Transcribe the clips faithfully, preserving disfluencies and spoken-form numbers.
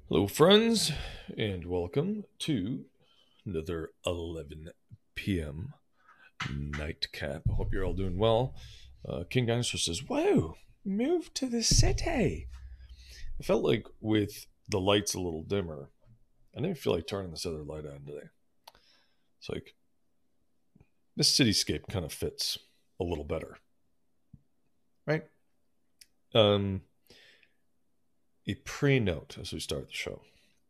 Hello, friends, and welcome to another eleven p m nightcap. I hope you're all doing well. Uh, King Dinosaur says, "Whoa, move to the city." I felt like with the lights a little dimmer, I didn't feel like turning this other light on today. It's like this cityscape kind of fits a little better, right? Um, a pre-note as we start the show.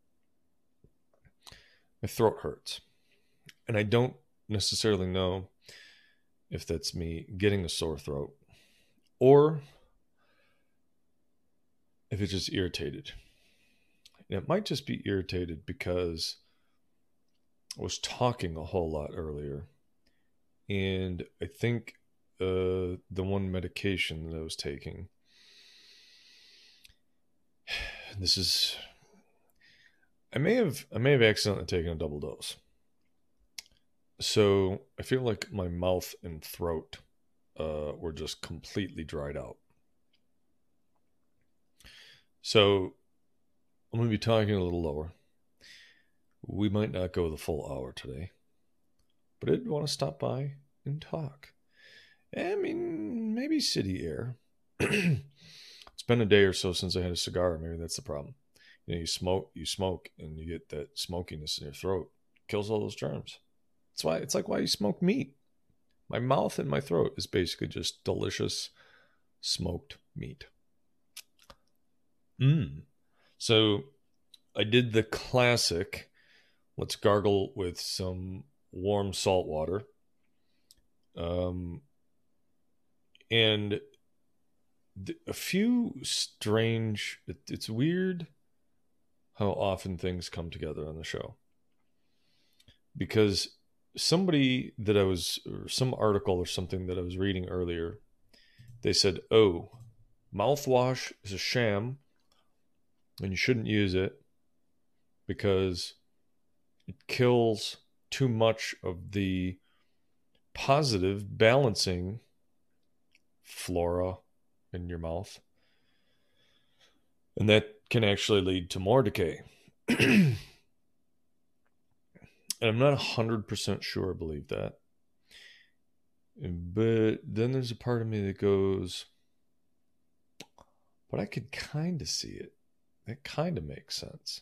My throat hurts, and I don't necessarily know if that's me getting a sore throat or if it's just irritated. And it might just be irritated because I was talking a whole lot earlier. And I think uh, the one medication that I was taking, this is, I may have, I may have accidentally taken a double dose. So I feel like my mouth and throat uh, were just completely dried out. So I'm going to be talking a little lower. We might not go the full hour today, but I did want to stop by and talk. I mean, maybe city air. It's been a day or so since I had a cigar. Maybe that's the problem. You know, you smoke, you smoke, and you get that smokiness in your throat. Kills all those germs. That's why it's like why you smoke meat. My mouth and my throat is basically just delicious smoked meat. Mmm. So I did the classic. Let's gargle with some warm salt water. Um, and th- a few strange. It, it's weird how often things come together on the show because somebody that I was, or some article or something that I was reading earlier, they said, "Oh, mouthwash is a sham, and you shouldn't use it because it kills too much of the positive balancing flora in your mouth, and that can actually lead to more decay." And I'm not one hundred percent sure I believe that. But then there's a part of me that goes, but I could kind of see it. That kind of makes sense.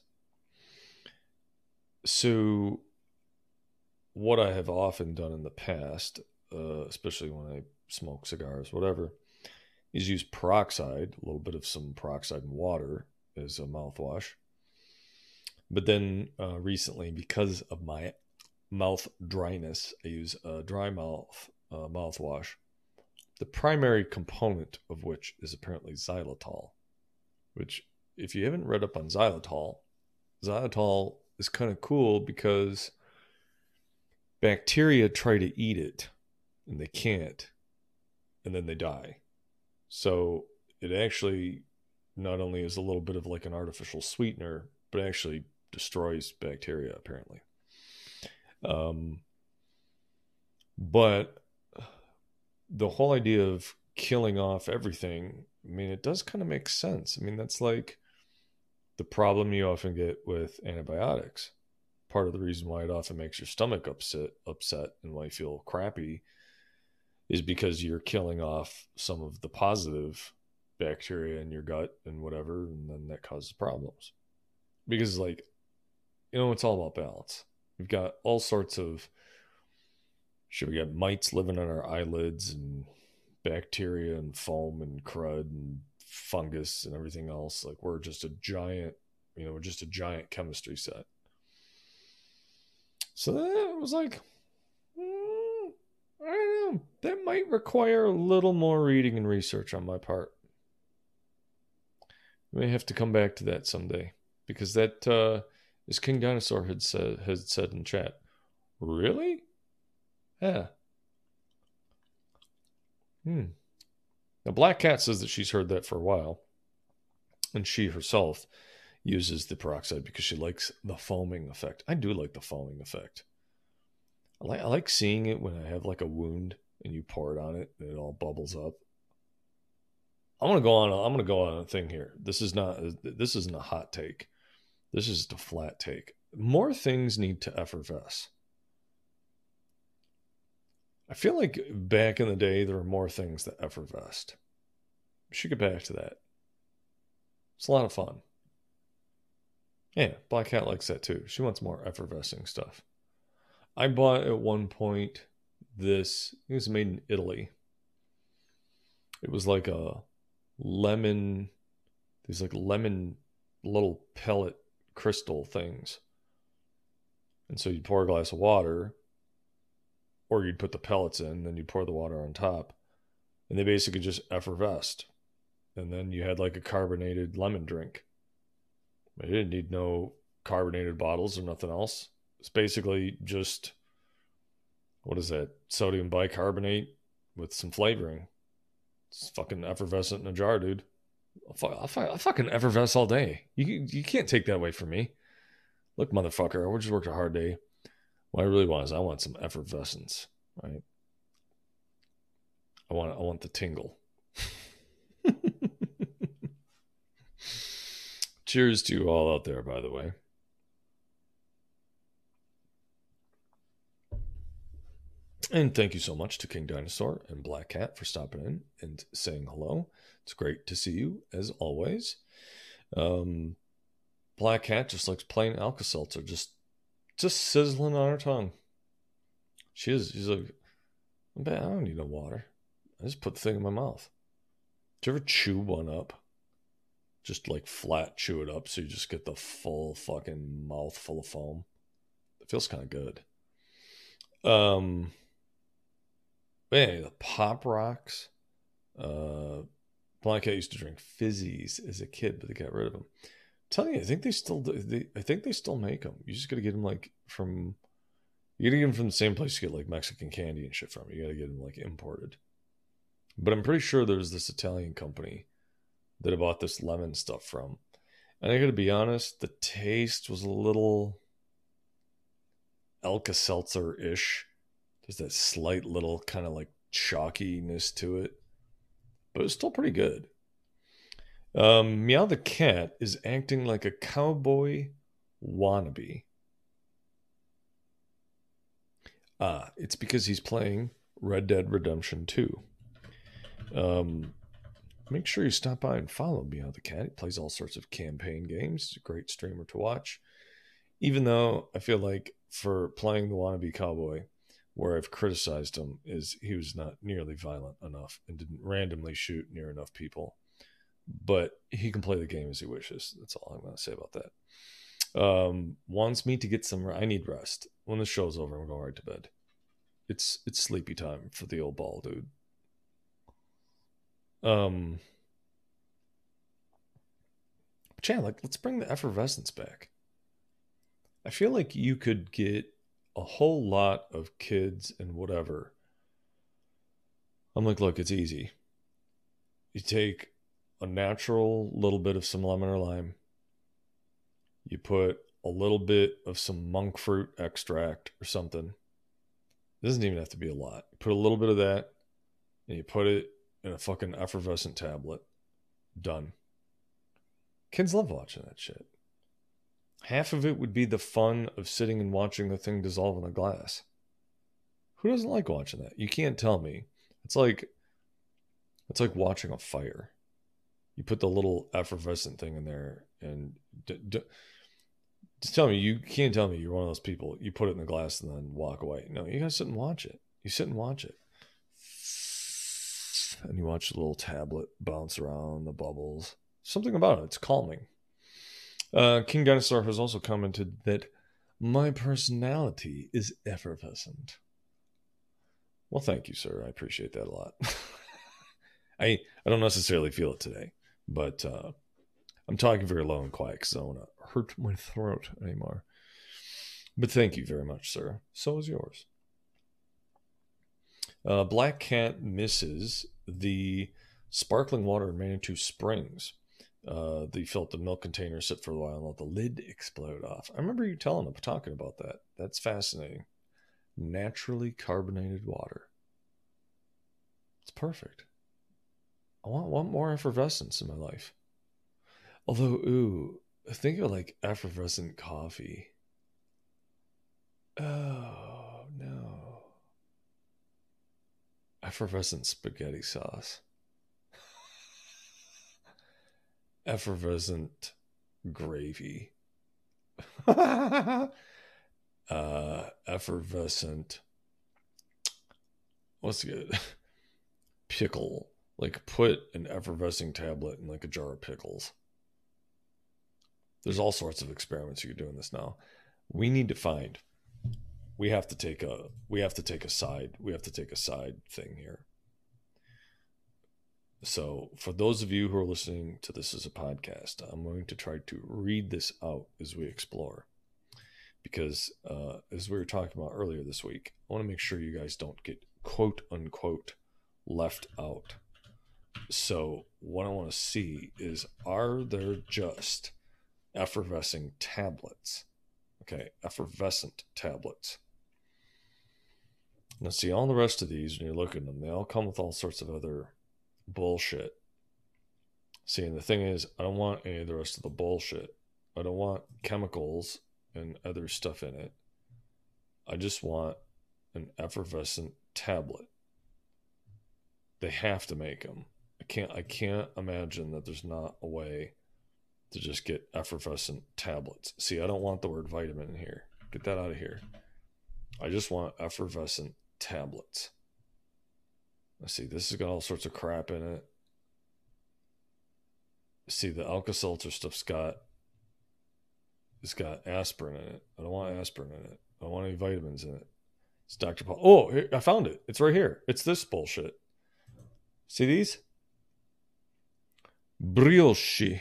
So, what I have often done in the past, uh, especially when I smoke cigars, whatever, is use peroxide, a little bit of some peroxide and water as a mouthwash. But then uh, recently, because of my mouth dryness, I use a dry mouth uh, mouthwash, the primary component of which is apparently xylitol, which, if you haven't read up on xylitol, xylitol is kind of cool because bacteria try to eat it and they can't, and then they die. So it actually not only is a little bit of like an artificial sweetener, but actually destroys bacteria, apparently. Um, but the whole idea of killing off everything, I mean, it does kind of make sense. I mean, that's like the problem you often get with antibiotics. Part of the reason why it often makes your stomach upset, upset, and why you feel crappy is because you're killing off some of the positive bacteria in your gut and whatever, and then that causes problems. Because, like, you know, it's all about balance. We've got all sorts of shit. We got mites living on our eyelids, and bacteria, and foam, and crud, and fungus, and everything else. Like, we're just a giant, you know, we're just a giant chemistry set. So that was like, mm, I don't know. That might require a little more reading and research on my part. We may have to come back to that someday because that, uh, as King Dinosaur had said, had said in chat, really? Yeah. Hmm. Now, Black Cat says that she's heard that for a while, and she herself uses the peroxide because she likes the foaming effect. I do like the foaming effect. I like I like seeing it when I have like a wound and you pour it on it and it all bubbles up. I'm gonna go on. A, I'm gonna go on a thing here. This is not. This isn't a hot take. This is just a flat take. More things need to effervesce. I feel like back in the day, there were more things that effervesced. We should get back to that. It's a lot of fun. Yeah, Black Cat likes that too. She wants more effervescing stuff. I bought at one point this, it was made in Italy. It was like a lemon, these like lemon little pellet crystal things. And so you'd pour a glass of water, or you'd put the pellets in, then you'd pour the water on top. And they basically just effervesced. And then you had like a carbonated lemon drink. You didn't need no carbonated bottles or nothing else. It's basically just, what is that? Sodium bicarbonate with some flavoring. It's fucking effervescent in a jar, dude. I'll, I'll, I'll fucking effervesce all day. You, you can't take that away from me. Look, motherfucker, I just worked a hard day. What I really want is I want some effervescence, right? I want I want the tingle. Cheers to you all out there, by the way. And thank you so much to King Dinosaur and Black Cat for stopping in and saying hello. It's great to see you, as always. Um, Black Cat just likes plain Alka-Seltzer, just just sizzling on her tongue. She is. She's like, I don't need no water. I just put the thing in my mouth. Did you ever chew one up? Just like flat chew it up so you just get the full fucking mouth full of foam. It feels kind of good. Um, but anyway, the Pop Rocks. Uh, Black Cat used to drink fizzies as a kid, but they got rid of them. I'm telling you, I think they still do, they, I think they still make them. You just got to get them like from, you got to get them from the same place you get like Mexican candy and shit from. You got to get them like imported. But I'm pretty sure there's this Italian company that I bought this lemon stuff from. And I got to be honest, the taste was a little Alka-Seltzer-ish. There's that slight little kind of like chalkiness to it. But it's still pretty good. Um, Meow the Cat is acting like a cowboy wannabe. Ah, it's because he's playing Red Dead Redemption two. Um, make sure you stop by and follow Meow the Cat. He plays all sorts of campaign games. He's a great streamer to watch. Even though I feel like for playing the wannabe cowboy, where I've criticized him is he was not nearly violent enough and didn't randomly shoot near enough people. But he can play the game as he wishes. That's all I'm going to say about that. Um, wants me to get some... I need rest. When the show's over, I'm going right to bed. It's it's sleepy time for the old ball, dude. Um, but yeah, like, let's bring the effervescence back. I feel like you could get a whole lot of kids and whatever. I'm like, look, it's easy. You take a natural little bit of some lemon or lime. You put a little bit of some monk fruit extract or something. It doesn't even have to be a lot. You put a little bit of that and you put it in a fucking effervescent tablet. Done. Kids love watching that shit. Half of it would be the fun of sitting and watching the thing dissolve in a glass. Who doesn't like watching that? You can't tell me. It's like it's like watching a fire. You put the little effervescent thing in there and d- d- just tell me, you can't tell me you're one of those people. You put it in the glass and then walk away. No, you gotta sit and watch it. You sit and watch it. And you watch the little tablet bounce around the bubbles. Something about it. It's calming. Uh, King Dinosaur has also commented that my personality is effervescent. Well, thank you, sir. I appreciate that a lot. I I don't necessarily feel it today, but uh, I'm talking very low and quiet because I don't want to hurt my throat anymore. But thank you very much, sir. So is yours. Uh, Black Cat misses the sparkling water in Manitou Springs. Uh, they felt the milk container sit for a while and let the lid explode off. I remember you telling him, talking about that. That's fascinating. Naturally carbonated water. It's perfect. I want, want more effervescence in my life. Although, ooh, think of like effervescent coffee. Oh no. Effervescent spaghetti sauce. Effervescent gravy. uh effervescent, what's good? Pickle. Like put an effervescing tablet in like a jar of pickles. There's all sorts of experiments you can do in this now. We need to find. We have to take a. We have to take a side. We have to take a side thing here. So, for those of you who are listening to this as a podcast, I'm going to try to read this out as we explore. Because, uh, as we were talking about earlier this week, I want to make sure you guys don't get quote unquote left out. So, what I want to see is, are there just effervescing tablets? Okay, effervescent tablets. Now, see, all the rest of these, when you look at them, they all come with all sorts of other bullshit. See, and the thing is, I don't want any of the rest of the bullshit. I don't want chemicals and other stuff in it. I just want an effervescent tablet. They have to make them. I can't. I can't imagine that there's not a way to just get effervescent tablets. See, I don't want the word vitamin in here. Get that out of here. I just want effervescent tablets. Let's see, this has got all sorts of crap in it. See, the Alka-Seltzer stuff's got, it's got aspirin in it. I don't want aspirin in it. I don't want any vitamins in it. It's Doctor Paul. Oh, here, I found it. It's right here. It's this bullshit. See these? Brioche.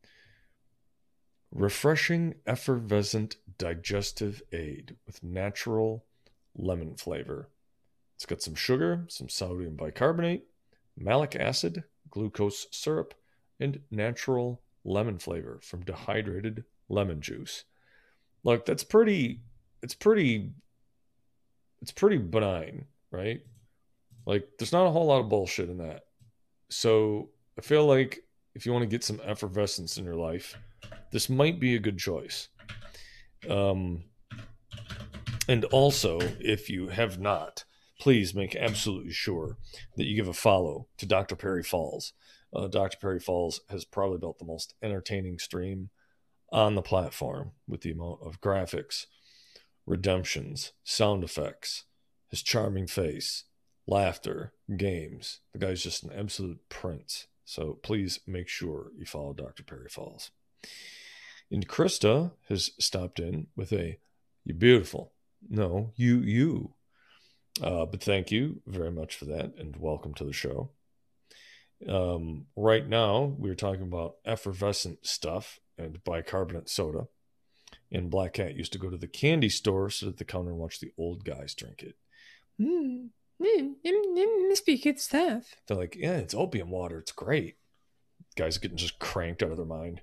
Refreshing, effervescent digestive aid with natural lemon flavor. It's got some sugar, some sodium bicarbonate, malic acid, glucose syrup, and natural lemon flavor from dehydrated lemon juice. Look, that's pretty, it's pretty, it's pretty benign, right? Like, there's not a whole lot of bullshit in that. So I feel like if you want to get some effervescence in your life, this might be a good choice. Um, and also, if you have not, please make absolutely sure that you give a follow to Doctor Perry Falls. Uh, Doctor Perry Falls has probably built the most entertaining stream on the platform with the amount of graphics, redemptions, sound effects, his charming face, laughter, games. The guy's just an absolute prince. So please make sure you follow Doctor Perry Falls. And Krista has stopped in with a, "You're beautiful." No, you, you. Uh, but thank you very much for that, and welcome to the show. Um, right now, we're talking about effervescent stuff and bicarbonate soda. And Black Cat used to go to the candy store, sit at the counter, and watch the old guys drink it. Mm, mm, it must be good stuff. They're like, yeah, it's opium water. It's great. Guys getting just cranked out of their mind.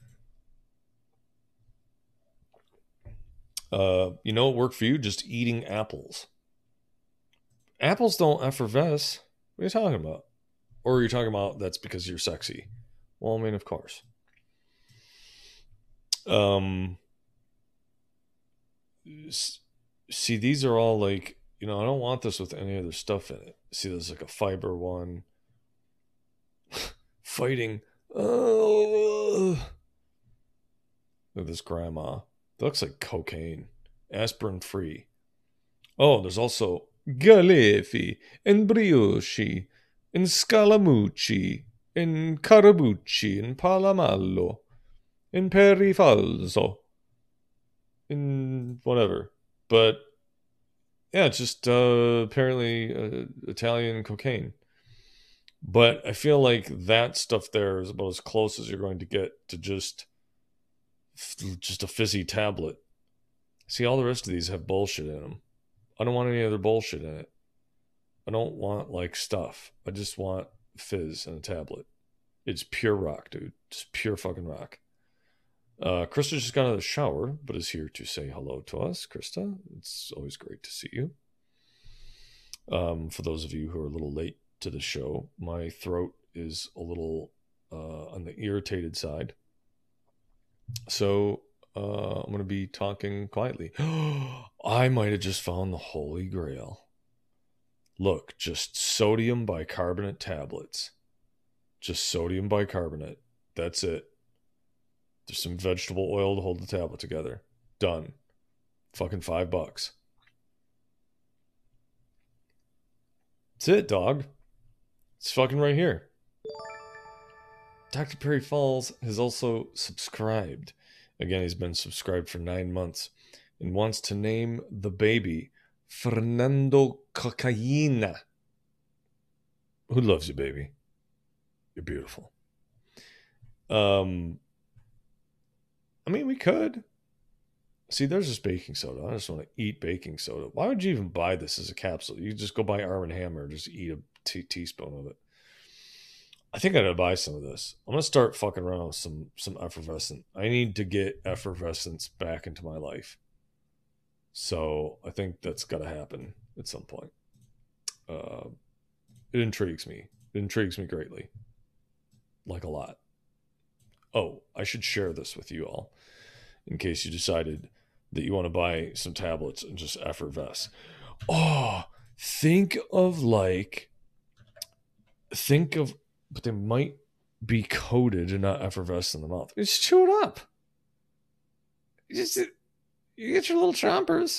Uh, you know what worked for you? Just eating apples. Apples don't effervesce. What are you talking about? Or are you talking about that's because you're sexy? Well, I mean, of course. Um, see, these are all like, you know, I don't want this with any other stuff in it. See, there's like a fiber one. Fighting. Oh. Look at this grandma. That looks like cocaine. Aspirin free. Oh, there's also Galefi and Brioche and Scalamucci and Carabucci and Palamallo and Perifalso and whatever. But yeah, it's just uh, apparently uh, Italian cocaine. But I feel like that stuff there is about as close as you're going to get to just just a fizzy tablet. See, all the rest of these have bullshit in them. I don't want any other bullshit in it. I don't want like stuff. I just want fizz and a tablet. It's pure rock, dude. Just pure fucking rock. Uh, Krista just got out of the shower, but is here to say hello to us. Krista, it's always great to see you. Um, for those of you who are a little late to the show, my throat is a little uh, on the irritated side. So uh, I'm going to be talking quietly. I might have just found the Holy Grail. Look, just sodium bicarbonate tablets. Just sodium bicarbonate. That's it. There's some vegetable oil to hold the tablet together. Done. Fucking five bucks. That's it, dog. It's fucking right here. Doctor Perry Falls has also subscribed. Again, he's been subscribed for nine months and wants to name the baby Fernando Cocaina. Who loves you, baby? You're beautiful. Um, I mean, we could. See, there's this baking soda. I just want to eat baking soda. Why would you even buy this as a capsule? You just go buy Arm and Hammer and just eat a t- teaspoon of it. I think I gotta buy some of this. I'm gonna start fucking around with some some effervescent. I need to get effervescence back into my life. So I think that's gotta happen at some point. Uh, it intrigues me. It intrigues me greatly. Like a lot. Oh, I should share this with you all in case you decided that you want to buy some tablets and just effervesce. Oh, think of like, think of, but they might be coated and not effervesce in the mouth. Just chew it up. You just, you get your little chompers.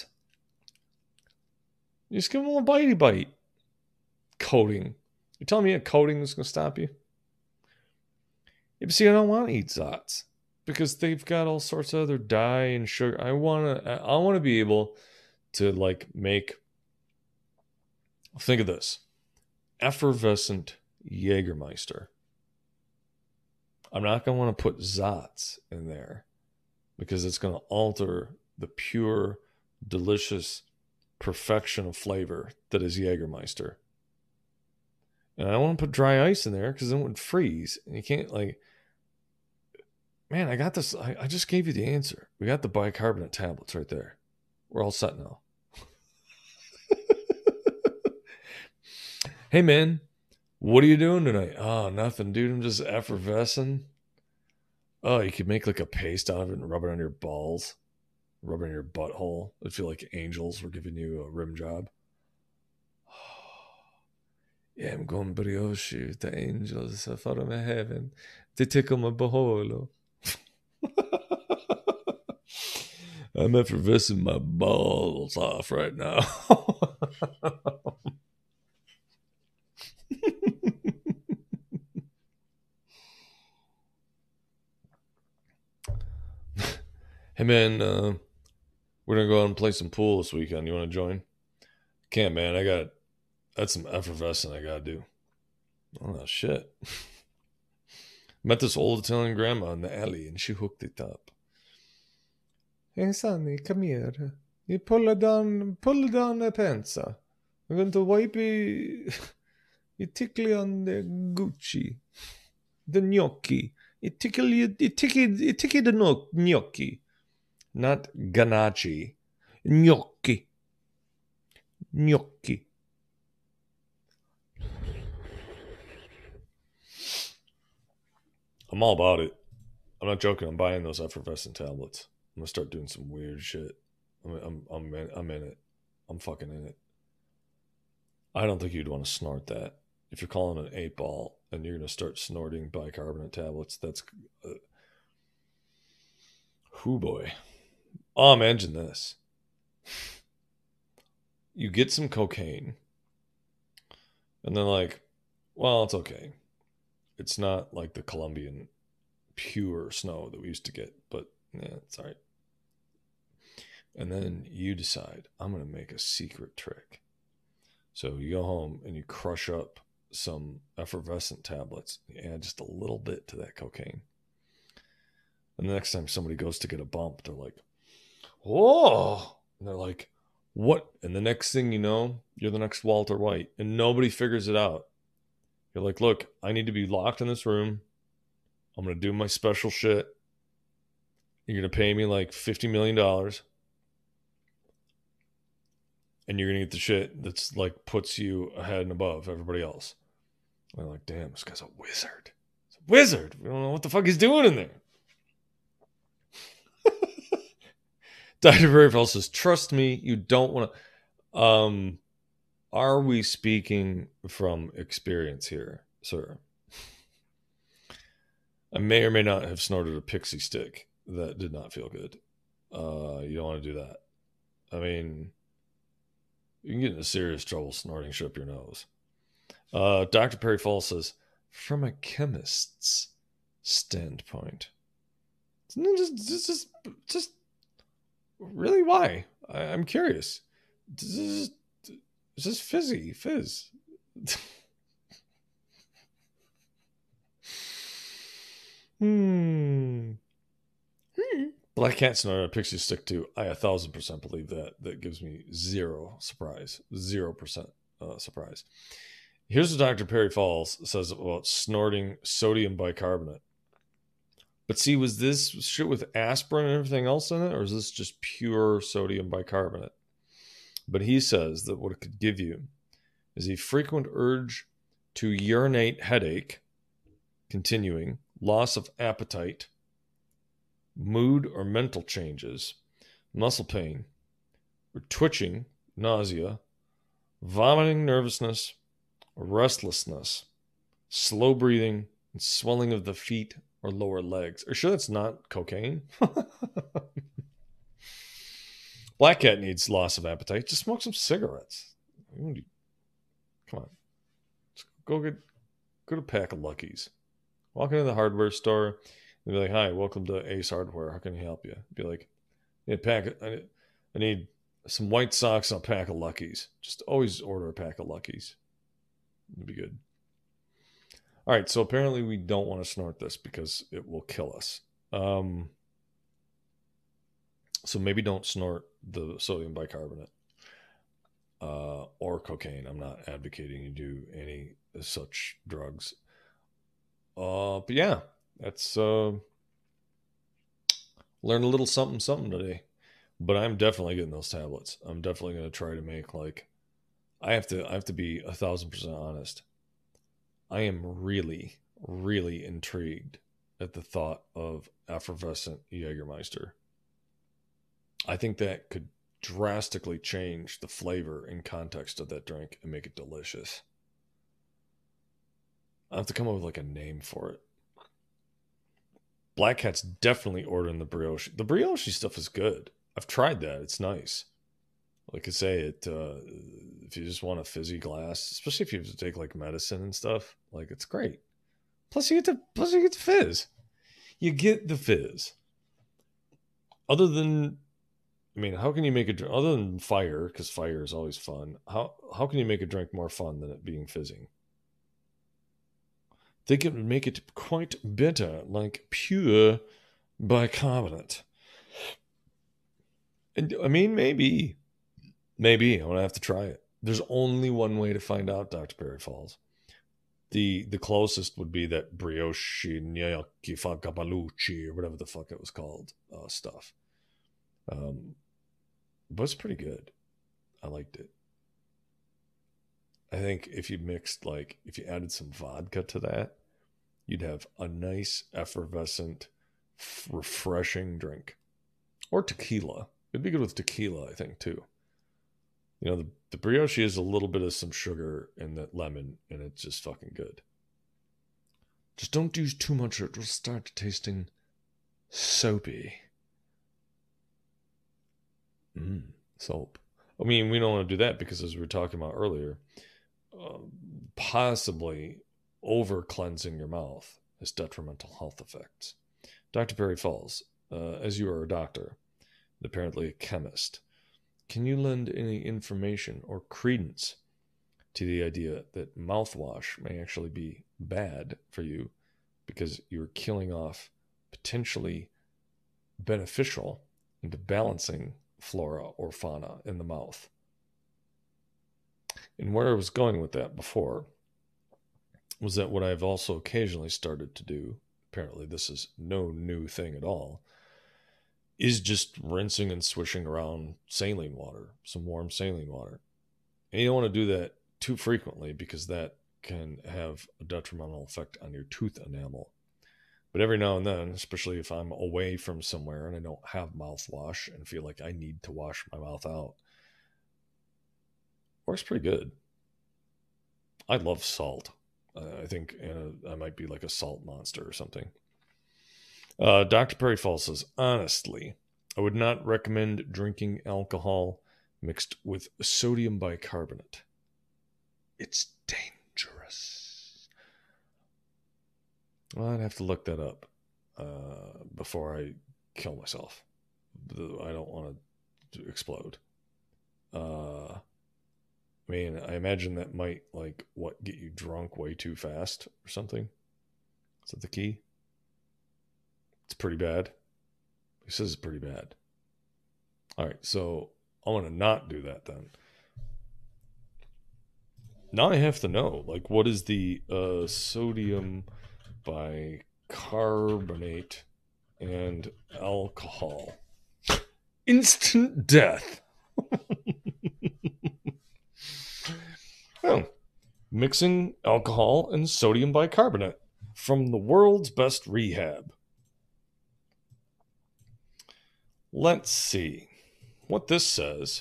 You just give them a little bitey bite. Coating. You're telling me a coating is going to stop you? Yeah, but see, I don't want to eat Zots because they've got all sorts of other dye and sugar. I want to, I want to be able to like make, think of this, effervescent Jägermeister. I'm not going to want to put Zots in there because it's going to alter the pure, delicious perfection of flavor that is Jägermeister. And I don't want to put dry ice in there because then it would freeze. And you can't like, man, I got this. I, I just gave you the answer. We got the bicarbonate tablets right there. We're all set now. Hey, man, what are you doing tonight? Oh, nothing, dude. I'm just effervescing. Oh, you could make like a paste out of it and rub it on your balls, rub it on your butthole. It'd feel like angels were giving you a rim job. Yeah, I'm going brioche with the angels from heaven to tickle my butthole. I'm effervescing my balls off right now. Hey man, uh, we're gonna go out and play some pool this weekend. You want to join? Can't, man. I got that's some effervescent I gotta do. Oh shit! Met this old Italian grandma in the alley, and she hooked it up. Hey Sonny, come here. You pull it down, pull it down the pants. I'm going to wipe you. You tickle on the Gucci, the gnocchi. You tickle you, you tickle, you tickle the no, gnocchi, not ganache. Gnocchi, gnocchi. I'm all about it. I'm not joking. I'm buying those effervescent tablets. I'm gonna start doing some weird shit. I'm, I'm, I'm, in, I'm in it. I'm fucking in it. I don't think you'd want to snort that. If you're calling an eight ball and you're gonna start snorting bicarbonate tablets, that's, uh, whoo boy. Oh, imagine this. You get some cocaine, and then like, well, it's okay. It's not like the Colombian pure snow that we used to get, but yeah, it's all right. And then you decide, I'm going to make a secret trick. So you go home and you crush up some effervescent tablets. You add just a little bit to that cocaine. And the next time somebody goes to get a bump, they're like, whoa. And they're like, what? And the next thing you know, you're the next Walter White. And nobody figures it out. You're like, look, I need to be locked in this room. I'm going to do my special shit. You're going to pay me like fifty million dollars. And you're going to get the shit that's like puts you ahead and above everybody else. And they're like, damn, this guy's a wizard. He's a wizard. We don't know what the fuck he's doing in there. Doctor Perryfall says, trust me, you don't want to. Um, are we speaking from experience here, sir? I may or may not have snorted a pixie stick that did not feel good. Uh, you don't want to do that. I mean, you can get into serious trouble snorting shit up your nose. Uh, Doctor Perryfall says, from a chemist's standpoint. No, just, just, just, just really why? I, I'm curious. This is, it's just fizzy, fizz. hmm. hmm. Black cat snort a pixie stick too. I a thousand percent believe that. That gives me zero surprise. Zero percent uh, surprise. Here's what Doctor Perry Falls says about snorting sodium bicarbonate. But see, was this shit with aspirin and everything else in it, or is this just pure sodium bicarbonate? But he says that what it could give you is a frequent urge to urinate, headache, continuing, loss of appetite, mood or mental changes, muscle pain, or twitching, nausea, vomiting, nervousness, restlessness, slow breathing, and swelling of the feet or lower legs. Are you sure that's not cocaine? Black cat needs loss of appetite. Just smoke some cigarettes. Come on. Just go get go to pack of Luckies. Walk into the hardware store and be like, hi, welcome to Ace Hardware. How can I help you? Be like, I need a pack of, I need, I need some white socks and a pack of Luckies. Just always order a pack of Luckies. It'd be good. All right, so apparently we don't want to snort this because it will kill us. Um, so maybe don't snort the sodium bicarbonate uh, or cocaine. I'm not advocating you do any such drugs. Uh, but yeah, that's uh, learn a little something something today. But I'm definitely getting those tablets. I'm definitely going to try to make like I have to. I have to be a thousand percent honest. I am really, really intrigued at the thought of effervescent Jägermeister. I think that could drastically change the flavor and context of that drink and make it delicious. I have to come up with like a name for it. Black Cat's definitely ordering the brioche. The brioche stuff is good. I've tried that. It's nice. Like I say, it uh, if you just want a fizzy glass, especially if you have to take like medicine and stuff, like it's great. Plus you get the plus you get the fizz. You get the fizz. Other than, I mean, how can you make a drink other than fire? Because fire is always fun. How how can you make a drink more fun than it being fizzing? They can make it quite bitter, like pure bicarbonate. And I mean, maybe. Maybe. I'm going to have to try it. There's only one way to find out, Doctor Perry Falls. The the closest would be that brioche gnocchi fagabalucci or whatever the fuck it was called uh, stuff. Um, but it's pretty good. I liked it. I think if you mixed, like, if you added some vodka to that, you'd have a nice, effervescent, f- refreshing drink. Or tequila. It'd be good with tequila, I think, too. You know, the, the brioche is a little bit of some sugar and that lemon, and it's just fucking good. Just don't use too much or it'll start tasting soapy. Mmm, soap. I mean, we don't want to do that because, as we were talking about earlier, uh, possibly over-cleansing your mouth has detrimental health effects. Doctor Perry Falls, uh, as you are a doctor, and apparently a chemist, can you lend any information or credence to the idea that mouthwash may actually be bad for you because you're killing off potentially beneficial and balancing flora or fauna in the mouth? And where I was going with that before was that what I've also occasionally started to do, apparently this is no new thing at all, is just rinsing and swishing around saline water, some warm saline water. And you don't want to do that too frequently because that can have a detrimental effect on your tooth enamel. But every now and then, especially if I'm away from somewhere and I don't have mouthwash and feel like I need to wash my mouth out, works pretty good. I love salt. Uh, I think uh, I might be like a salt monster or something. Uh, Doctor Perry Fall says, honestly, I would not recommend drinking alcohol mixed with sodium bicarbonate. It's dangerous. Well, I'd have to look that up uh, before I kill myself. I don't want to explode. Uh, I mean, I imagine that might, like, what, get you drunk way too fast or something? Is that the key? It's pretty bad. He says it's pretty bad. All right, so I want to not do that then. Now I have to know, like, what is the uh, sodium bicarbonate and alcohol? Instant death. Oh, mixing alcohol and sodium bicarbonate from the world's best rehab. Let's see what this says.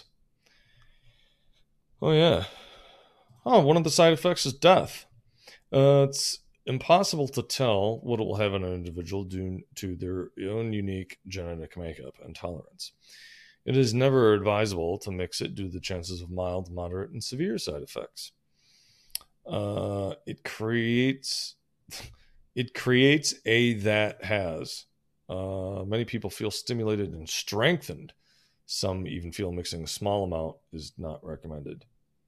Oh, yeah. Oh, one of the side effects is death. Uh, it's impossible to tell what it will have on an individual due to their own unique genetic makeup and tolerance. It is never advisable to mix it due to the chances of mild, moderate, and severe side effects. Uh, it creates it creates a that has. Uh, many people feel stimulated and strengthened. Some even feel mixing a small amount is not recommended.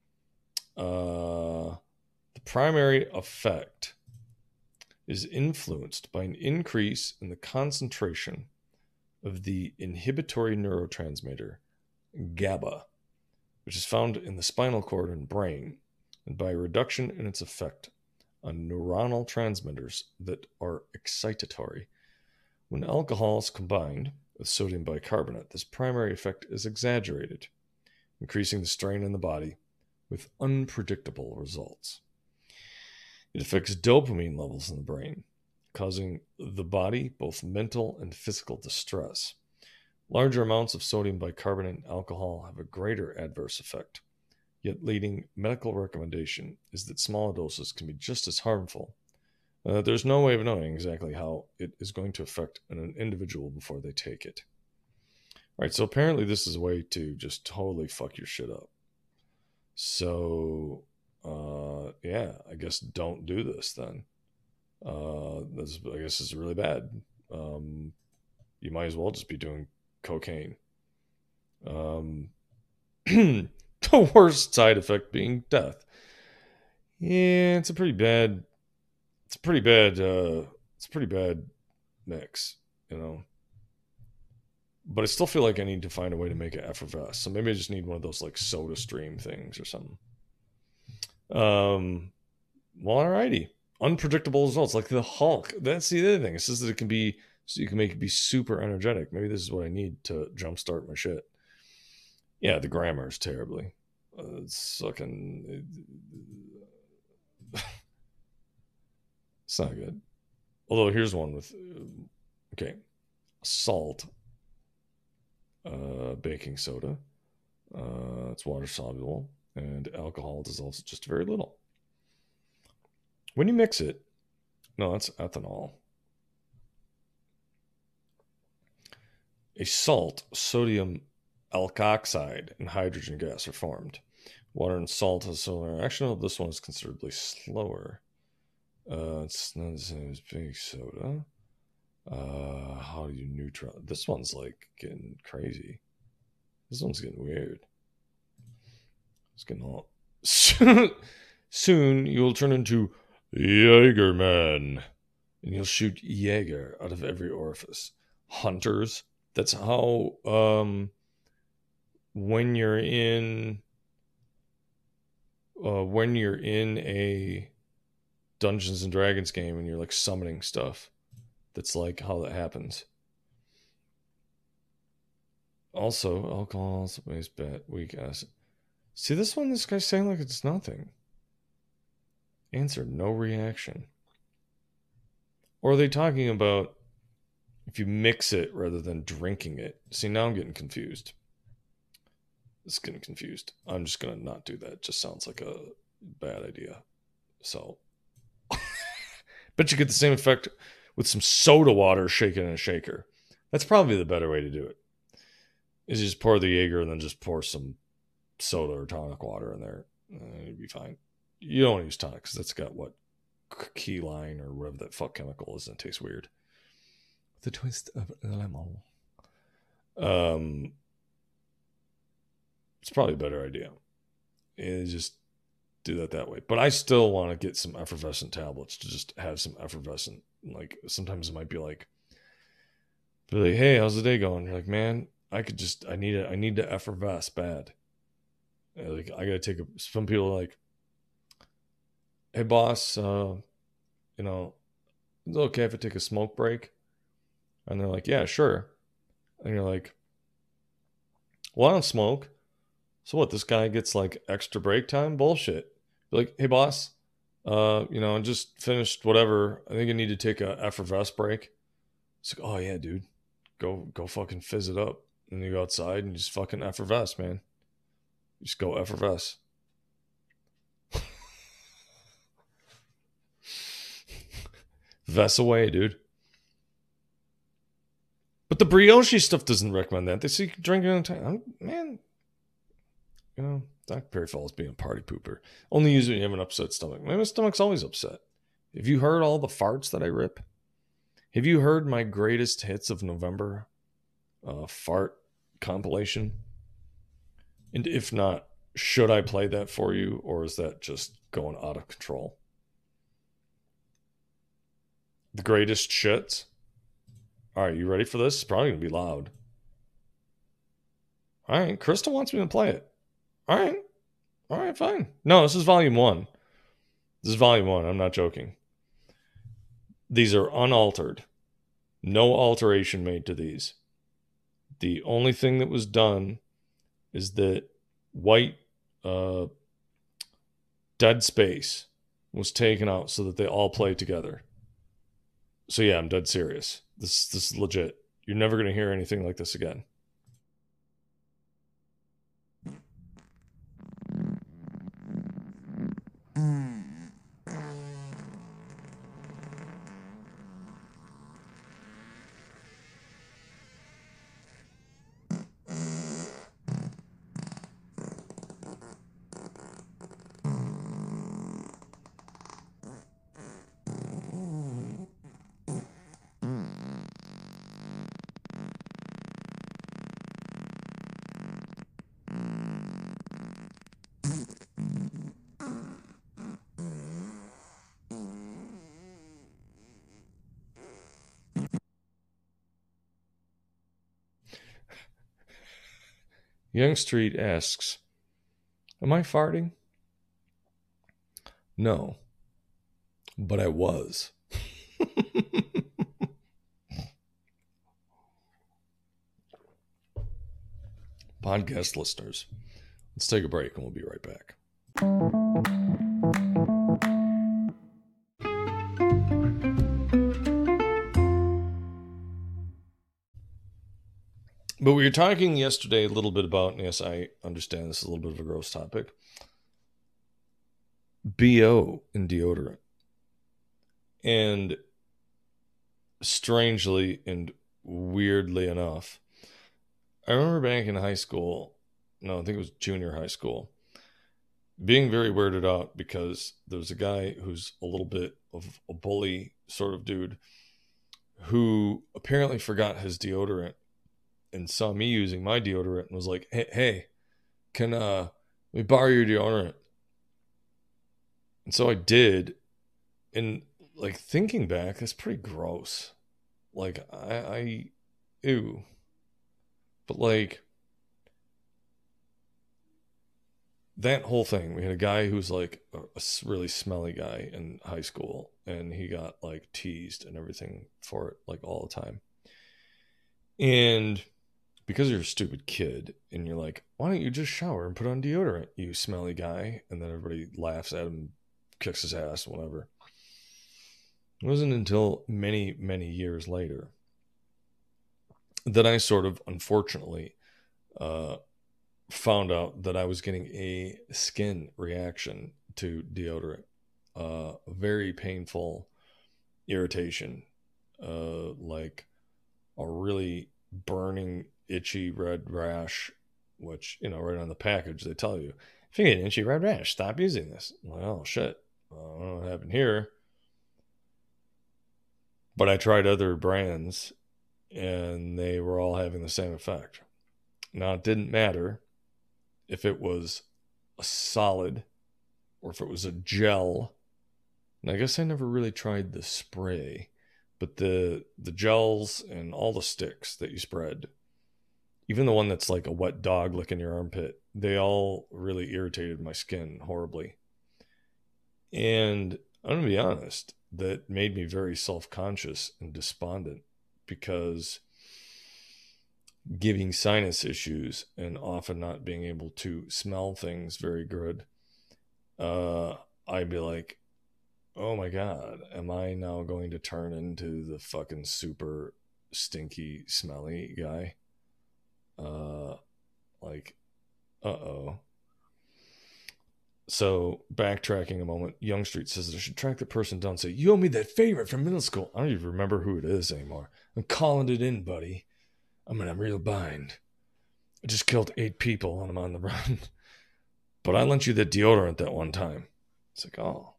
Uh, the primary effect is influenced by an increase in the concentration of the inhibitory neurotransmitter GABA, which is found in the spinal cord and brain, and by a reduction in its effect on neuronal transmitters that are excitatory. When alcohol is combined with sodium bicarbonate, this primary effect is exaggerated, increasing the strain in the body with unpredictable results. It affects dopamine levels in the brain, causing the body both mental and physical distress. Larger amounts of sodium bicarbonate and alcohol have a greater adverse effect, yet leading medical recommendation is that smaller doses can be just as harmful. Uh, there's no way of knowing exactly how it is going to affect an individual before they take it. All right, so apparently this is a way to just totally fuck your shit up. So, uh, yeah, I guess don't do this then. Uh, this, I guess is really bad. Um, you might as well just be doing cocaine. Um, the worst side effect being death. Yeah, it's a pretty bad. It's a pretty bad. Uh, it's a pretty bad mix, you know. But I still feel like I need to find a way to make it effervesce. So maybe I just need one of those like Soda Stream things or something. Um, well, alrighty. Unpredictable results, like the Hulk. That's the other thing. It says that it can be, so you can make it be super energetic. Maybe this is what I need to jumpstart my shit. Yeah, the grammar is terribly. Uh, it's fucking. It, it's not good. Although here's one with, okay, salt, uh, baking soda. Uh, it's water soluble, and alcohol dissolves just very little. When you mix it, no, that's ethanol. A salt, sodium alkoxide, and hydrogen gas are formed. Water and salt has similar action. This one is considerably slower. Uh, it's not the same as baking soda. Uh, how do you neutralize? This one's like getting crazy. This one's getting weird. It's getting all. Soon you will turn into Jaegerman, and you'll shoot Jaeger out of every orifice. Hunters. That's how. Um, when you're in. Uh, when you're in a Dungeons and Dragons game and you're like summoning stuff, that's like how that happens. Also, alcohol, somebody's bet, weak acid. See this one? This guy's saying like it's nothing. Answer, no reaction. Or are they talking about if you mix it rather than drinking it? See, now I'm getting confused. It's getting confused. I'm just going to not do that. It just sounds like a bad idea. So, but you get the same effect with some soda water shaken in a shaker. That's probably the better way to do it. Is you just pour the Jaeger and then just pour some soda or tonic water in there. Uh, it'd be fine. You don't use tonic because that's got what? Key line or whatever that fuck chemical is and it tastes weird. The twist of lemon. Um, it's probably a better idea. Is just do that that way. But I still want to get some effervescent tablets to just have some effervescent. Like sometimes it might be like, be like, hey, how's the day going? You're like, man, I could just, I need it. I need to effervesce bad. Like I gotta take a. Some people are like, hey boss, uh, you know, is it okay if I take a smoke break? And they're like, yeah, sure. And you're like, well, I don't smoke. So what, this guy gets like extra break time? Bullshit. You're like, hey boss, uh, you know, I just finished whatever. I think I need to take a effervesce break. It's like, oh yeah, dude. Go go fucking fizz it up. And you go outside and you just fucking effervesce, man. You just go effervesce. Vess away, dude. But the brioche stuff doesn't recommend that. They say you can drink it in time. I'm, man, you know, Doctor Perry Falls being a party pooper. Only use it when you have an upset stomach. My stomach's always upset. Have you heard all the farts that I rip? Have you heard my greatest hits of November uh, fart compilation? And if not, should I play that for you, or is that just going out of control? The greatest shits. All right, you ready for this? It's probably going to be loud. All right, Krista wants me to play it. All right. All right, fine. No, this is volume one. This is volume one. I'm not joking. These are unaltered. No alteration made to these. The only thing that was done is that white uh, dead space was taken out so that they all play together. So yeah, I'm dead serious. This, this is legit. You're never going to hear anything like this again. Young Street asks, am I farting? No, but I was. Podcast listeners, let's take a break and we'll be right back. But we were talking yesterday a little bit about, and yes, I understand this is a little bit of a gross topic, B O in deodorant. And strangely and weirdly enough, I remember back in high school, no, I think it was junior high school, being very weirded out because there was a guy who's a little bit of a bully sort of dude who apparently forgot his deodorant and saw me using my deodorant and was like, hey, hey, can uh, let me borrow your deodorant? And so I did. And like thinking back, that's pretty gross. Like I, I ew. But like that whole thing, we had a guy who's like a, a really smelly guy in high school, and he got like teased and everything for it, like all the time. And because you're a stupid kid and you're like, why don't you just shower and put on deodorant, you smelly guy? And then everybody laughs at him, kicks his ass, whatever. It wasn't until many, many years later that I sort of, unfortunately, uh, found out that I was getting a skin reaction to deodorant. Uh, very painful irritation, uh, like a really burning, itchy red rash, which, you know, right on the package, they tell you, if you get an itchy red rash, stop using this. I'm like, oh, shit. Well, I don't know what happened here. But I tried other brands and they were all having the same effect. Now, it didn't matter if it was a solid or if it was a gel. And I guess I never really tried the spray, but the the gels and all the sticks that you spread, even the one that's like a wet dog licking your armpit, they all really irritated my skin horribly. And I'm going to be honest, that made me very self-conscious and despondent because giving sinus issues and often not being able to smell things very good, uh, I'd be like, oh my God, am I now going to turn into the fucking super stinky, smelly guy? Uh, like, uh-oh. So, backtracking a moment, Young Street says I should track the person down and say, you owe me that favor from middle school. I don't even remember who it is anymore. I'm calling it in, buddy. I'm in a real bind. I just killed eight people and I'm on the run. But I lent you that deodorant that one time. It's like, oh.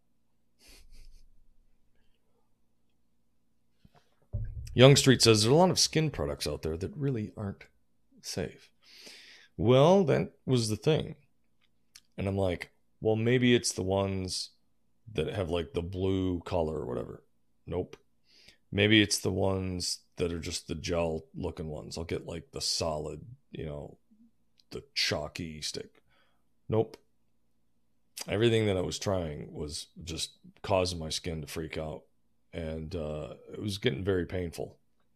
Young Street says there's a lot of skin products out there that really aren't safe. Well, that was the thing. And I'm like, well, maybe it's the ones that have like the blue color or whatever. Nope. Maybe it's the ones that are just the gel looking ones. I'll get like the solid, you know, the chalky stick. Nope. Everything that I was trying was just causing my skin to freak out. And uh, it was getting very painful.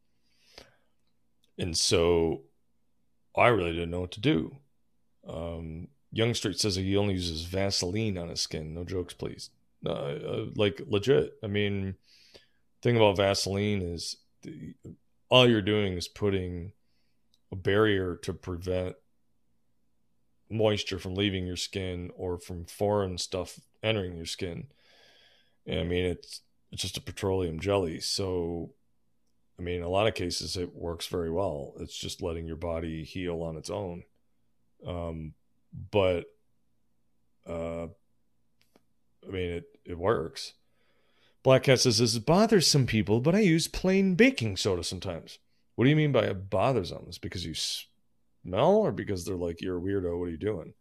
And so I really didn't know what to do. Um, Young Street says he only uses Vaseline on his skin. No jokes, please. Uh, uh, like, legit. I mean, thing about Vaseline is the, all you're doing is putting a barrier to prevent moisture from leaving your skin or from foreign stuff entering your skin. And, I mean, it's it's just a petroleum jelly. So, I mean, in a lot of cases, it works very well. It's just letting your body heal on its own. Um, but, uh, I mean, it, it works. Black Cat says, this bothers some people, but I use plain baking soda sometimes. What do you mean by it bothers them? Is it because you smell or because they're like, you're a weirdo, what are you doing?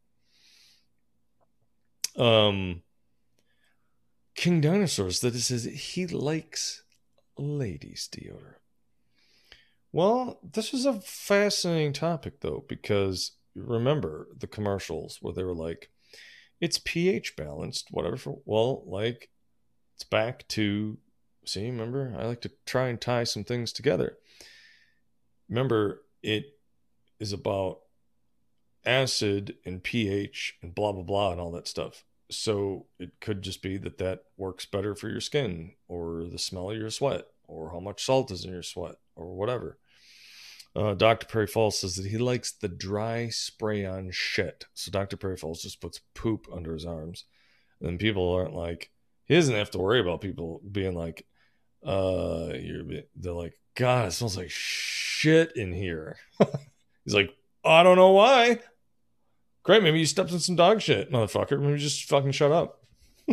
Um, King Dinosaurs that it says he likes ladies deodorant. Well, this is a fascinating topic though, because remember the commercials where they were like, it's pH balanced, whatever. For, well, like it's back to, see, remember, I like to try and tie some things together. Remember, it is about acid and pH and blah, blah, blah, and all that stuff. So it could just be that that works better for your skin or the smell of your sweat or how much salt is in your sweat or whatever. Uh, Doctor Perry Falls says that he likes the dry spray on shit. So Doctor Perry Falls just puts poop under his arms. And then people aren't like, he doesn't have to worry about people being like, uh, you're, they're like, God, it smells like shit in here. He's like, I don't know why. Great, maybe you stepped in some dog shit, motherfucker. Maybe just fucking shut up.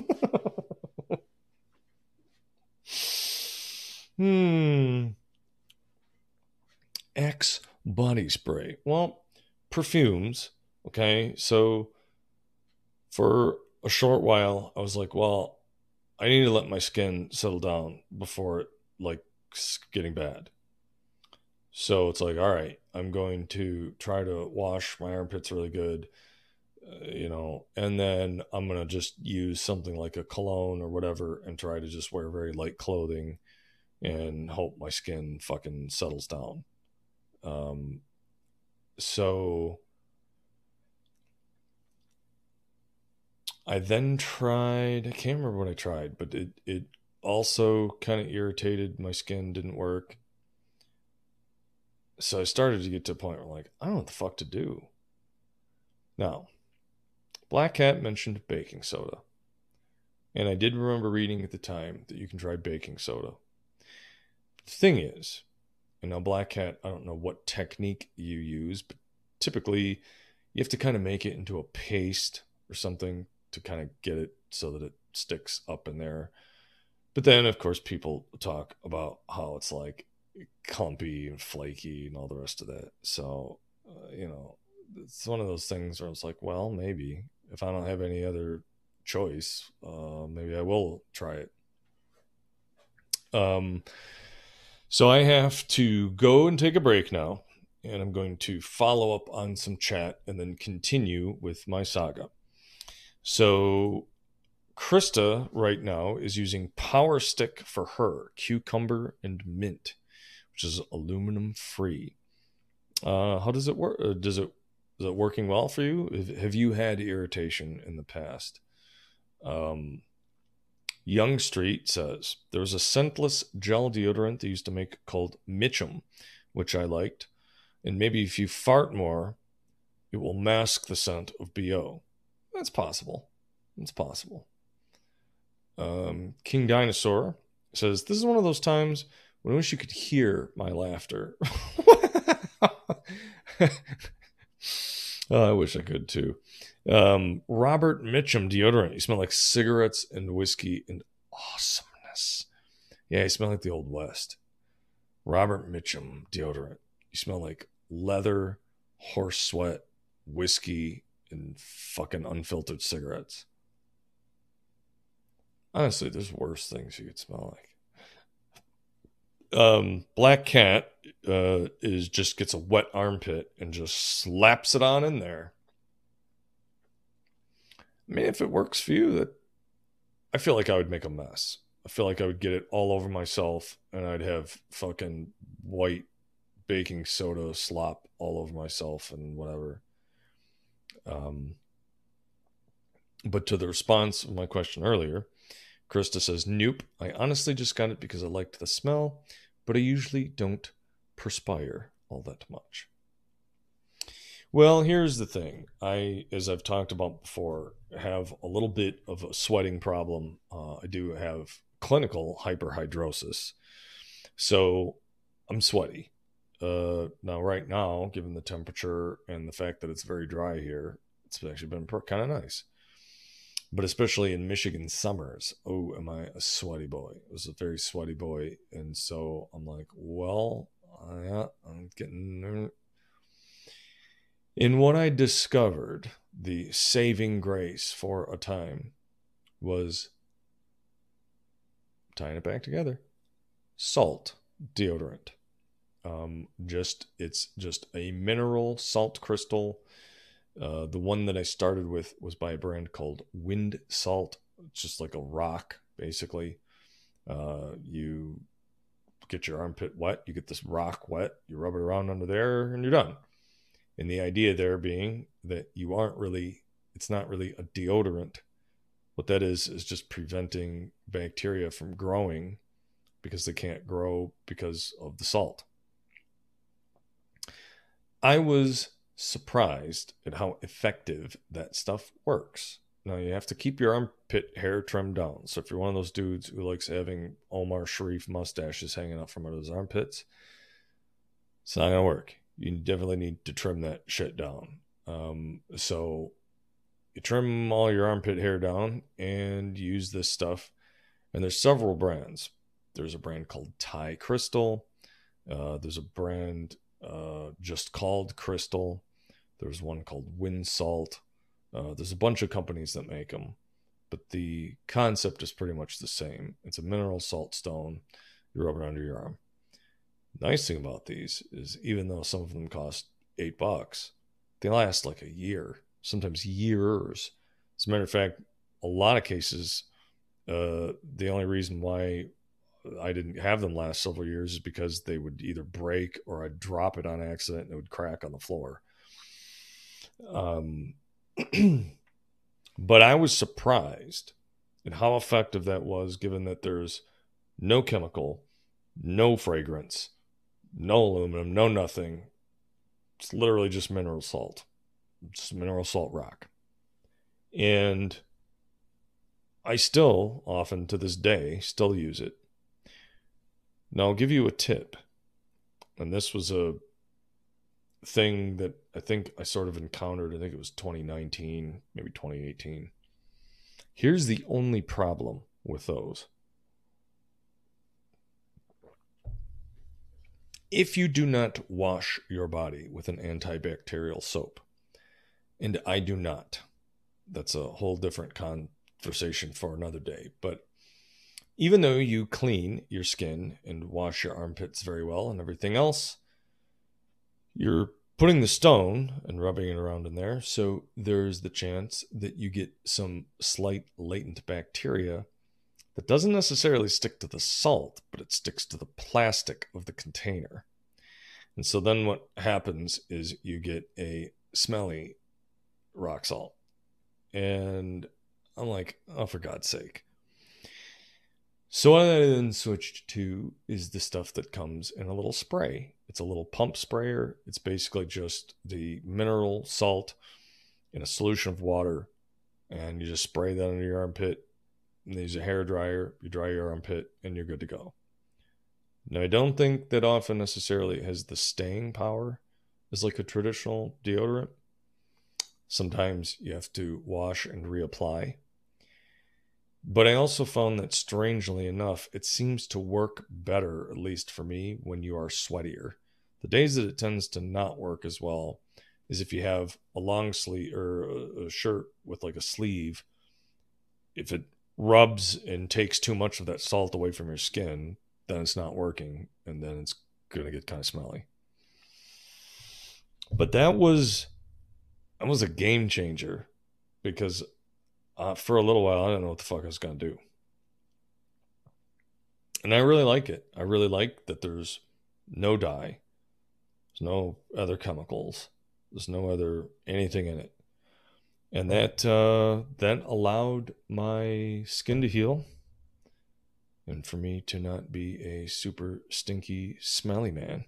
hmm. X body spray. Well, perfumes. Okay, so for a short while, I was like, well, I need to let my skin settle down before it like getting bad. So it's like, all right, I'm going to try to wash my armpits really good, uh, you know, and then I'm going to just use something like a cologne or whatever and try to just wear very light clothing and hope my skin fucking settles down. Um, so I then tried, I can't remember what I tried, but it, it also kind of irritated. My skin didn't work. So I started to get to a point where I'm like, I don't know what the fuck to do. Now, Black Cat mentioned baking soda. And I did remember reading at the time that you can try baking soda. The thing is, and now Black Cat, I don't know what technique you use, but typically you have to kind of make it into a paste or something to kind of get it so that it sticks up in there. But then, of course, people talk about how it's like clumpy and flaky and all the rest of that. So, uh, you know, it's one of those things where it's like, well, maybe if I don't have any other choice, uh, maybe I will try it. Um, so I have to go and take a break now, and I'm going to follow up on some chat and then continue with my saga. So Krista right now is using Power Stick for her cucumber and mint, which is aluminum free. Uh, how does it work? Uh, does it is it working well for you? Have, have you had irritation in the past? Um, Young Street says there was a scentless gel deodorant they used to make called Mitchum, which I liked, and maybe if you fart more, it will mask the scent of B O. That's possible. It's possible. Um, King Dinosaur says, this is one of those times when I wish you could hear my laughter. Oh, I wish I could too. Um, Robert Mitchum deodorant. You smell like cigarettes and whiskey and awesomeness. Yeah, you smell like the Old West. Robert Mitchum deodorant. You smell like leather, horse sweat, whiskey, and fucking unfiltered cigarettes. Honestly, there's worse things you could smell like. Um, Black Cat uh, is just gets a wet armpit and just slaps it on in there. I mean, if it works for you, that I feel like I would make a mess. I feel like I would get it all over myself, and I'd have fucking white baking soda slop all over myself and whatever. Um, but to the response of my question earlier, Krista says, nope, I honestly just got it because I liked the smell, but I usually don't perspire all that much. Well, here's the thing. I, as I've talked about before, have a little bit of a sweating problem. Uh, I do have clinical hyperhidrosis. So I'm sweaty. Uh, now, right now, given the temperature and the fact that it's very dry here, it's actually been kind of nice. But especially in Michigan summers, oh, am I a sweaty boy? I was a very sweaty boy. And so I'm like, well, yeah, I'm getting... And what I discovered, the saving grace for a time, was tying it back together. Salt deodorant. Um, just it's just a mineral salt crystal. Uh, the one that I started with was by a brand called Wind Salt. It's just like a rock, basically. Uh, you get your armpit wet, you get this rock wet, you rub it around under there, and you're done. And the idea there being that you aren't really, it's not really a deodorant. What that is, is just preventing bacteria from growing because they can't grow because of the salt. I was surprised at how effective that stuff works. Now, you have to keep your armpit hair trimmed down. So if you're one of those dudes who likes having Omar Sharif mustaches hanging out from under his armpits, it's not going to work. You definitely need to trim that shit down. Um, so you trim all your armpit hair down and use this stuff. And there's several brands. There's a brand called Thai Crystal. Uh, there's a brand uh, just called Crystal. There's one called Wind Salt. Uh, there's a bunch of companies that make them. But the concept is pretty much the same. It's a mineral salt stone. You rub it under your arm. Nice thing about these is even though some of them cost eight bucks, they last like a year, sometimes years. As a matter of fact, a lot of cases, uh, the only reason why I didn't have them last several years is because they would either break or I'd drop it on accident and it would crack on the floor. Um, but I was surprised and how effective that was, given that there's no chemical, no fragrance, no aluminum, no nothing. It's literally just mineral salt, just mineral salt rock. And I still, often to this day, still use it. Now, I'll give you a tip. And this was a thing that I think I sort of encountered. I think it was twenty nineteen, maybe twenty eighteen. Here's the only problem with those. If you do not wash your body with an antibacterial soap, and I do not, that's a whole different conversation for another day. But even though you clean your skin and wash your armpits very well and everything else, you're putting the stone and rubbing it around in there. So there's the chance that you get some slight latent bacteria that doesn't necessarily stick to the salt, but it sticks to the plastic of the container. And so then what happens is you get a smelly rock salt. And I'm like, oh, for God's sake. So what I then switched to is the stuff that comes in a little spray. It's a little pump sprayer. It's basically just the mineral salt in a solution of water. And you just spray that under your armpit. And use a hair dryer. You dry your armpit and you're good to go. Now, I don't think that often necessarily has the staying power as like a traditional deodorant. Sometimes you have to wash and reapply. But I also found that, strangely enough, it seems to work better, at least for me, when you are sweatier. The days that it tends to not work as well is if you have a long sleeve or a shirt with like a sleeve. If it rubs and takes too much of that salt away from your skin, then it's not working, and then it's going to get kind of smelly. But that was, that was a game changer, because Uh, for a little while, I didn't know what the fuck I was going to do. And I really like it. I really like that there's no dye. There's no other chemicals. There's no other anything in it. And that, uh, that allowed my skin to heal. And for me to not be a super stinky, smelly man.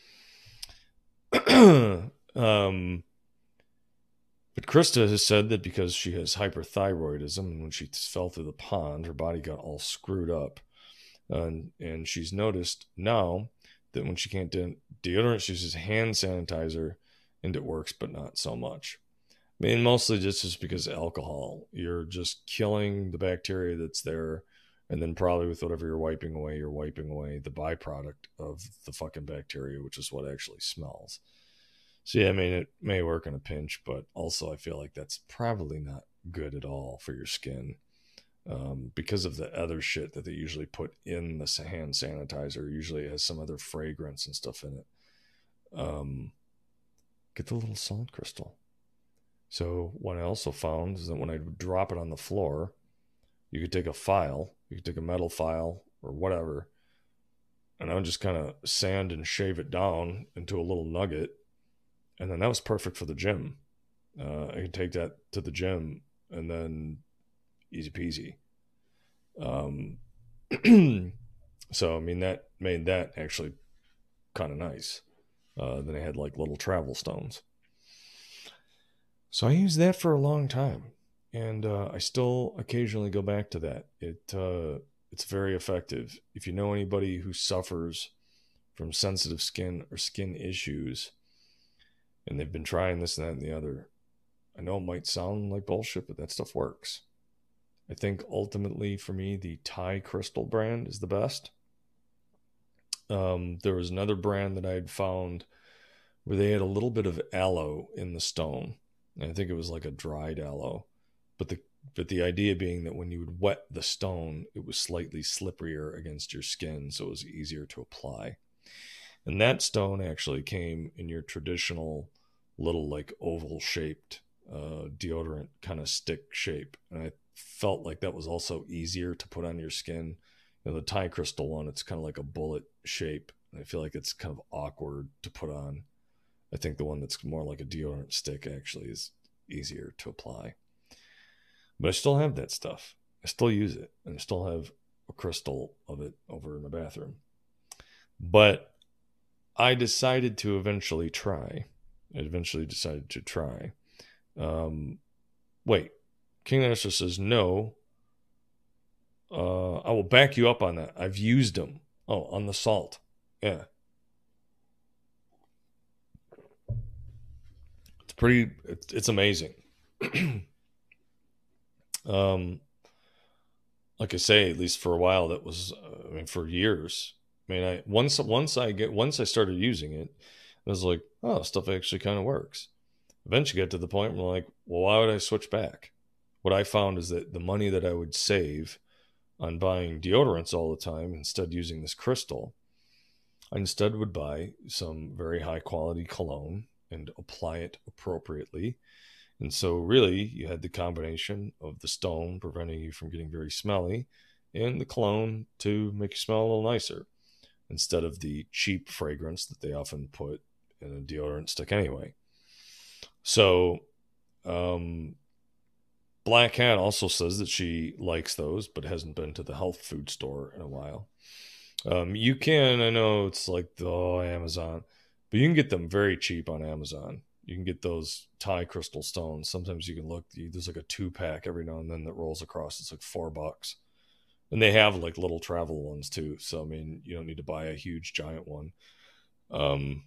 um... But Krista has said that because she has hyperthyroidism, and when she fell through the pond, her body got all screwed up. And, and she's noticed now that when she can't do deodorant, she uses hand sanitizer, and it works, but not so much. I mean, mostly just, just because alcohol. You're just killing the bacteria that's there, and then probably with whatever you're wiping away, you're wiping away the byproduct of the fucking bacteria, which is what actually smells. So, yeah, I mean, it may work in a pinch, but also I feel like that's probably not good at all for your skin, um, because of the other shit that they usually put in the hand sanitizer. Usually it has some other fragrance and stuff in it. Um, get the little salt crystal. So what I also found is that when I would drop it on the floor, you could take a file, you could take a metal file or whatever, and I would just kind of sand and shave it down into a little nugget. And then that was perfect for the gym. Uh, I could take that to the gym and then easy peasy. Um, so, I mean, that made that actually kind of nice. Uh, then I had like little travel stones. So I used that for a long time. And uh, I still occasionally go back to that. It uh, It's very effective. If you know anybody who suffers from sensitive skin or skin issues, and they've been trying this, that, and the other, I know it might sound like bullshit, but that stuff works. I think ultimately for me, the Thai Crystal brand is the best. Um, there was another brand that I had found where they had a little bit of aloe in the stone. And I think it was like a dried aloe. But the but the idea being that when you would wet the stone, it was slightly slipperier against your skin, so it was easier to apply. And that stone actually came in your traditional little like oval shaped uh, deodorant kind of stick shape. And I felt like that was also easier to put on your skin. You know, the Thai Crystal one, it's kind of like a bullet shape. And I feel like it's kind of awkward to put on. I think the one that's more like a deodorant stick actually is easier to apply. But I still have that stuff. I still use it, and I still have a crystal of it over in the bathroom. But I decided to eventually try. I eventually decided to try. Um, wait, King Dinosaur says no. Uh, I will back you up on that. I've used them. Oh, on the salt. Yeah. It's pretty, it's, it's amazing. um, like I say, at least for a while, that was, uh, I mean, for years. I mean, I once once I get once I started using it, I was like, oh, stuff actually kind of works. Eventually, get to the point where I'm like, well, why would I switch back? What I found is that the money that I would save on buying deodorants all the time, instead using this crystal, I instead would buy some very high quality cologne and apply it appropriately. And so, really, you had the combination of the stone preventing you from getting very smelly and the cologne to make you smell a little nicer instead of the cheap fragrance that they often put in a deodorant stick anyway. So, um, Black Hat also says that she likes those, but hasn't been to the health food store in a while. Um, you can, I know it's like, oh, Amazon, but you can get them very cheap on Amazon. You can get those Thai crystal stones. Sometimes you can look, there's like a two pack every now and then that rolls across. It's like four bucks. And they have like little travel ones too. So, I mean, you don't need to buy a huge giant one. Um,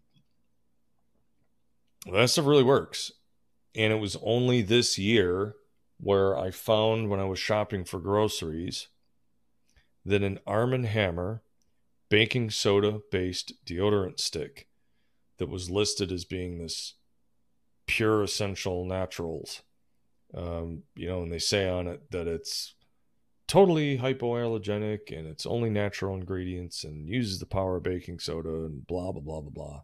that stuff really works. And it was only this year where I found, when I was shopping for groceries, that an Arm and Hammer baking soda based deodorant stick that was listed as being this pure essential naturals. Um, you know, and they say on it that it's totally hypoallergenic and it's only natural ingredients and uses the power of baking soda and blah, blah, blah, blah, blah.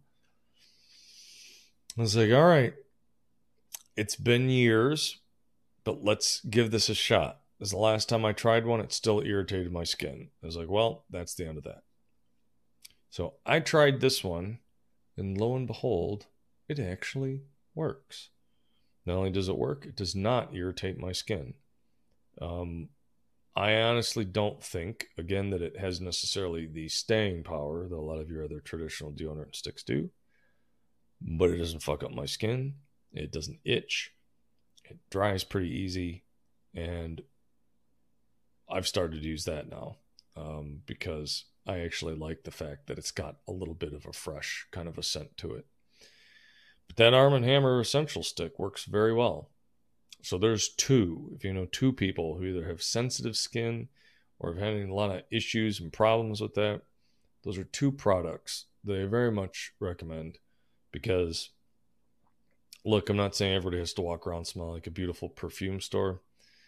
I was like, all right, it's been years, but let's give this a shot. This is the last time I tried one. It still irritated my skin. I was like, well, that's the end of that. So I tried this one, and lo and behold, it actually works. Not only does it work, it does not irritate my skin. Um, I honestly don't think, again, that it has necessarily the staying power that a lot of your other traditional deodorant sticks do, but it doesn't fuck up my skin. It doesn't itch. It dries pretty easy, and I've started to use that now um, because I actually like the fact that it's got a little bit of a fresh kind of a scent to it. But that Arm and Hammer Essential Stick works very well. So there's two, if you know two people who either have sensitive skin or have had a lot of issues and problems with that, those are two products that I very much recommend because, look, I'm not saying everybody has to walk around smelling like a beautiful perfume store.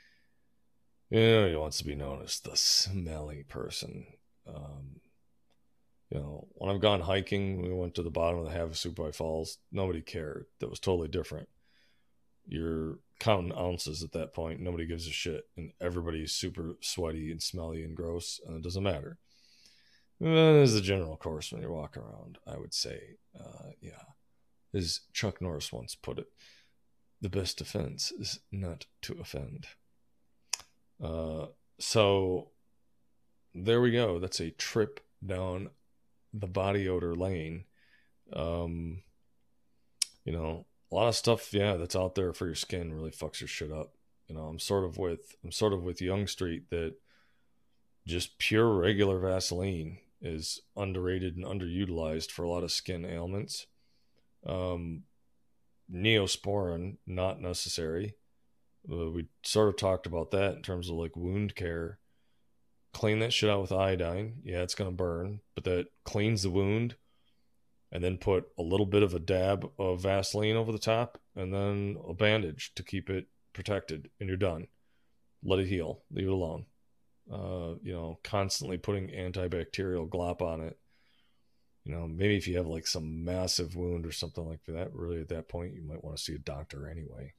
You know, nobody wants to be known as the smelly person. Um, you know, when I've gone hiking, we went to the bottom of the Havasupai Falls. Nobody cared. That was totally different. You're counting ounces at that point. Nobody gives a shit. And everybody's super sweaty and smelly and gross. And it doesn't matter. As a general course, when you're walking around, I would say, uh, yeah, as Chuck Norris once put it, the best defense is not to offend. Uh, so there we go. That's a trip down the body odor lane. Um, you know, a lot of stuff, yeah, that's out there for your skin really fucks your shit up. You know, I'm sort of with I'm sort of with Young Street that just pure regular Vaseline is underrated and underutilized for a lot of skin ailments. Um, Neosporin, not necessary. Uh, we sort of talked about that in terms of like wound care. Clean that shit out with iodine. Yeah, it's going to burn, but that cleans the wound. And then put a little bit of a dab of Vaseline over the top and then a bandage to keep it protected, and you're done. Let it heal. Leave it alone. Uh, you know, constantly putting antibacterial glop on it. You know, maybe if you have like some massive wound or something like that, really at that point, you might want to see a doctor anyway.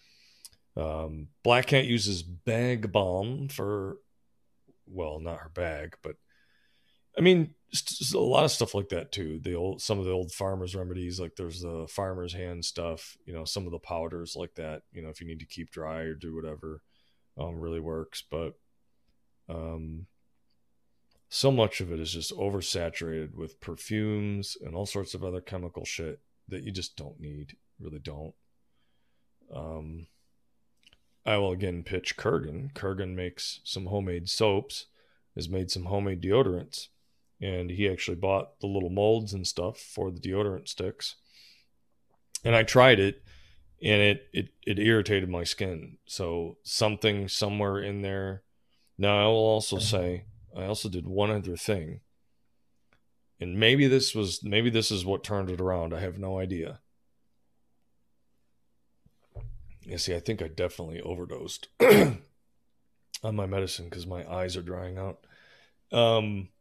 Um, Black Cat uses bag balm for, well, not her bag, but I mean, a lot of stuff like that too. The old, some of the old farmers' remedies, like there's the farmer's hand stuff, you know, some of the powders like that, you know, if you need to keep dry or do whatever. um, really works, but um, so much of it is just oversaturated with perfumes and all sorts of other chemical shit that you just don't need, really don't. Um, I will again pitch Kurgan. Kurgan makes some homemade soaps, has made some homemade deodorants, and he actually bought the little molds and stuff for the deodorant sticks. And I tried it, and it it it irritated my skin. So something somewhere in there. Now I will also say I also did one other thing, and maybe this was maybe this is what turned it around. I have no idea. You see, I think I definitely overdosed on my medicine because my eyes are drying out. Um,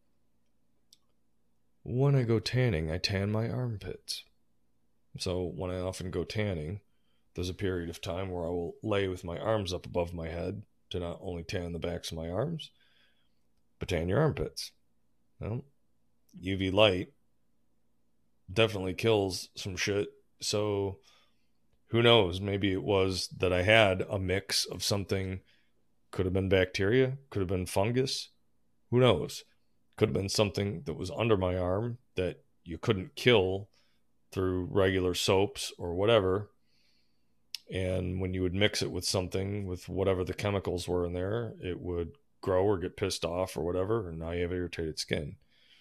when I go tanning, I tan my armpits. So when I often go tanning, there's a period of time where I will lay with my arms up above my head to not only tan the backs of my arms, but tan your armpits. Well, U V light definitely kills some shit. So who knows? Maybe it was that I had a mix of something. Could have been bacteria, could have been fungus. Who knows? Could have been something that was under my arm that you couldn't kill through regular soaps or whatever. And when you would mix it with something, with whatever the chemicals were in there, it would grow or get pissed off or whatever. And now you have irritated skin.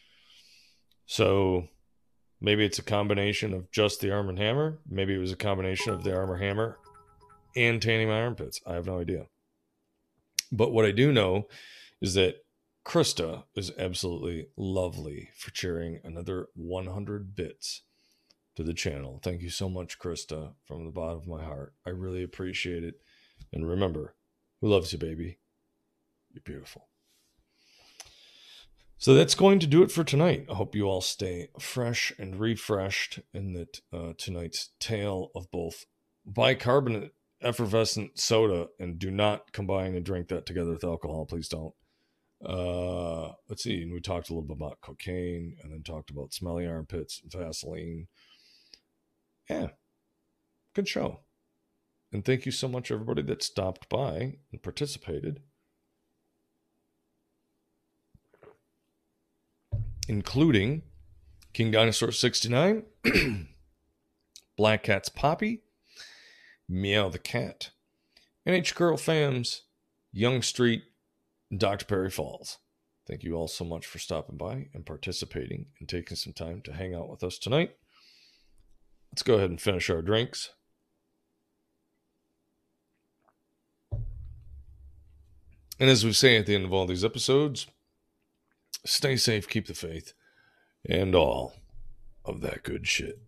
So maybe it's a combination of just the Arm and Hammer. Maybe it was a combination of the Arm and Hammer and tanning my armpits. I have no idea. But what I do know is that Krista is absolutely lovely for cheering another one hundred bits to the channel. Thank you so much, Krista, from the bottom of my heart. I really appreciate it. And remember, who loves you, baby? You're beautiful. So that's going to do it for tonight. I hope you all stay fresh and refreshed, and that uh, tonight's tale of both bicarbonate effervescent soda, and do not combine and drink that together with alcohol. Please don't. Uh, let's see. And we talked a little bit about cocaine, and then talked about smelly armpits, Vaseline. Yeah, good show. And thank you so much, everybody that stopped by and participated, including King Dinosaur sixty-nine, Black Cat's Poppy, Meow the Cat, N H Girl Fams, Young Street, and Doctor Perry Falls. Thank you all so much for stopping by and participating and taking some time to hang out with us tonight. Let's go ahead and finish our drinks. And as we say at the end of all these episodes, stay safe, keep the faith, and all of that good shit.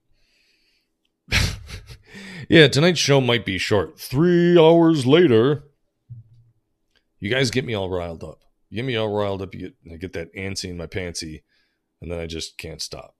Yeah, tonight's show might be short. Three hours later. You guys get me all riled up. You get me all riled up, you get, I get that antsy in my pantsy, and then I just can't stop.